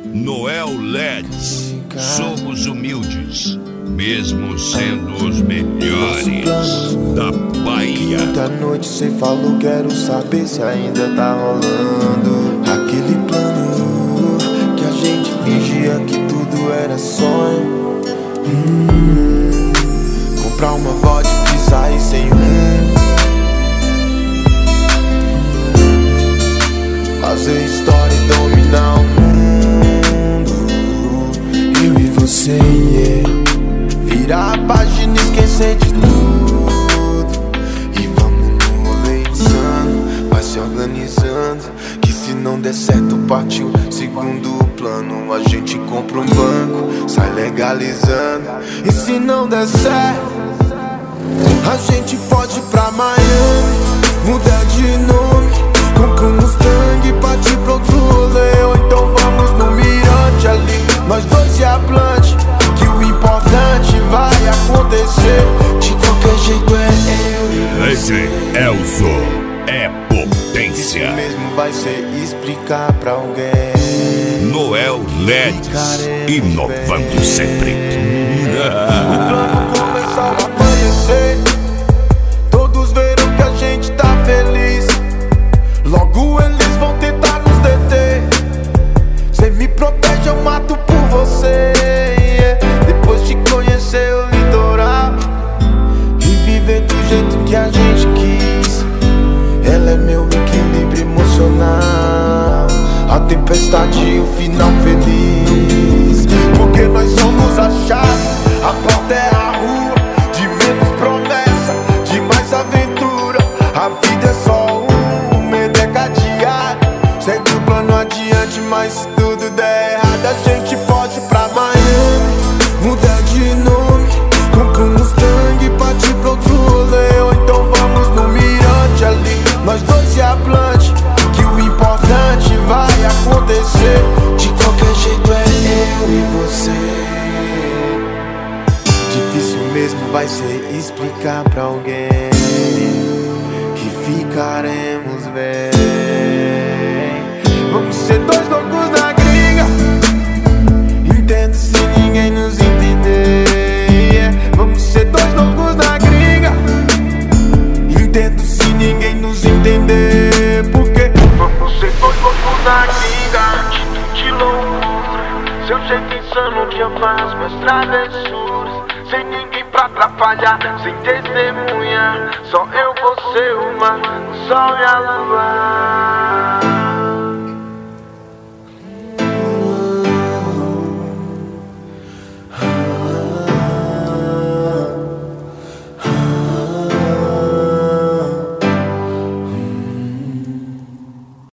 Noel LEDs, somos humildes, mesmo sendo os melhores da Bahia. Da noite cê falou, quero saber se ainda tá rolando aquele plano que a gente fingia que tudo era sonho. Comprar uma vodka e sair sem rumo, fazer história e dominar o mundo. Eu e você, virar a página e esquecer de tudo. E vamos no rolê insano, vai se organizando, que se não der certo partiu segundo plano. A gente compra um banco, sai legalizando. E se não der certo, a gente pode ir pra Miami, mudar de nome, compra um Mustang, partir pro outro rolê. Ou então vamos no mirante ali, nós dois e a Blunt, que o importante vai acontecer. De qualquer jeito é eu e você. Esse é o Zo, é potência. Isso mesmo vai ser explicar pra alguém. Noel LEDs, inovando sempre. O plano começou a amanhecer, todos viram que a gente tá feliz. Logo eles vão tentar nos deter. Cê me protege, eu mato por você. Depois de conhecer o litoral e viver do jeito que a gente quis, ela é meu equilíbrio emocional, a tempestade e o final feliz. Porque nós somos a chave, a porta é a rua, de menos promessa, de mais aventura. A vida é só um medo é cadeado, segue o plano adiante, mas se tudo der errado, a gente pode ir pra Miami, mudar de nome, compra um Mustang, partir pro outro rolê. Ou então vamos no mirante ali, nós dois e a Blunt, que o importante vai acontecer. De qualquer jeito é eu e você. Difícil mesmo vai ser explicar pra alguém que ficaremos bem. Vamos ser dois loucos na gringa, entendo se ninguém nos entender. Vamos ser dois loucos na gringa, entendo se ninguém nos entender. Porque vamos ser dois loucos na gringa, atitude de loucura, seu jeito insano que eu faço minhas travessuras, sem ninguém pra atrapalhar, sem testemunha, só eu, você, o mar, o sol e a lua.